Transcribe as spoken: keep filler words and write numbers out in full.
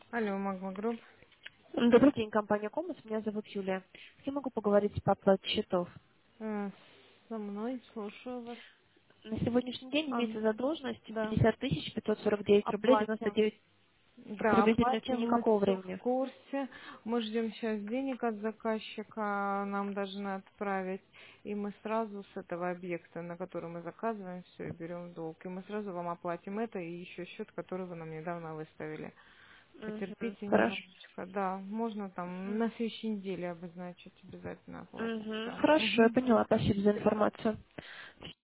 Алло, Магма Групп. Добрый день, компания Комас. Меня зовут Юлия. Я могу поговорить по оплате счетов. Э, Со мной, слушаю вас. На сегодняшний день А, имеется задолженность да, пятьдесят тысяч пятьсот сорок девять рублей девяносто оплатим. девять Да, приблизительно в оплатим, течение мы какого все в времени? курсе. Мы ждем сейчас денег от заказчика, нам должны отправить. И мы сразу с этого объекта, на который мы заказываем, все и берем в долг. И мы сразу вам оплатим это и еще счет, который вы нам недавно выставили. Угу, Потерпите хорошо. немножечко. Да, можно там на следующей неделе обозначить обязательно оплатим. Угу, Все. хорошо, я Угу. поняла. Спасибо за информацию.